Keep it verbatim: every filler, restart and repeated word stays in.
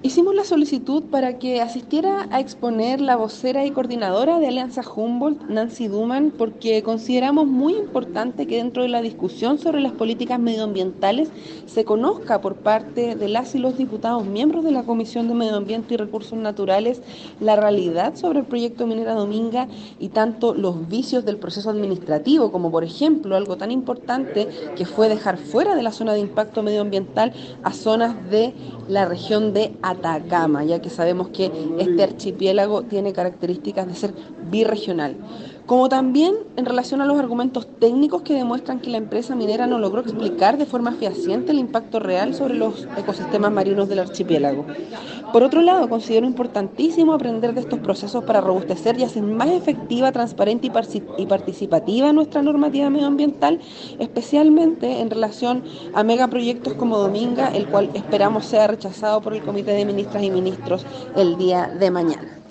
Hicimos la solicitud para que asistiera a exponer la vocera y coordinadora de Alianza Humboldt, Nancy Duman, porque consideramos muy importante que dentro de la discusión sobre las políticas medioambientales se conozca por parte de las y los diputados miembros de la Comisión de Medio Ambiente y Recursos Naturales la realidad sobre el proyecto Minera Dominga y tanto los vicios del proceso administrativo, como por ejemplo algo tan importante que fue dejar fuera de la zona de impacto medioambiental a zonas de la región de Atacama, ya que sabemos que este archipiélago tiene características de ser birregional. Como también en relación a los argumentos técnicos que demuestran que la empresa minera no logró explicar de forma fehaciente el impacto real sobre los ecosistemas marinos del archipiélago. Por otro lado, considero importantísimo aprender de estos procesos para robustecer y hacer más efectiva, transparente y participativa nuestra normativa medioambiental, especialmente en relación a megaproyectos como Dominga, el cual esperamos sea rechazado por el Comité de Ministras y Ministros el día de mañana.